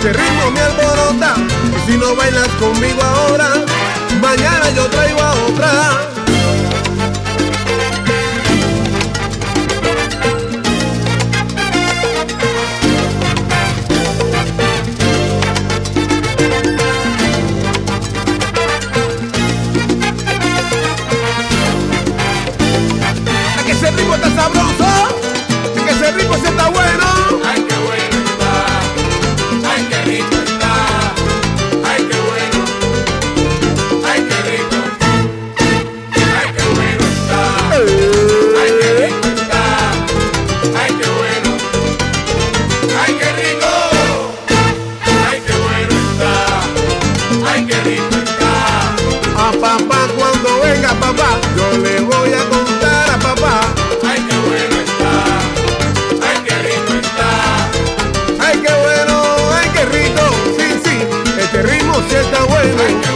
Este ritmo me alborota, y si no bailas conmigo ahora, mañana yo traigo a otra. Es que ese ritmo está sabroso, es que ese ritmo sí está bueno. Ay, qué bueno está, ay, qué rico está, ay, qué bueno, ay, qué rico, ay, qué bueno está, ay, qué rico está, ay, qué bueno, ay, qué rico, ay, qué bueno está, ay, qué rico está. A papá cuando venga papá, yo le voy a contar a papá. Ay, qué bueno está, ay, qué rico está. Ay, qué bueno, ay, qué rico, sí, sí, este ritmo sí está bueno. Ay, qué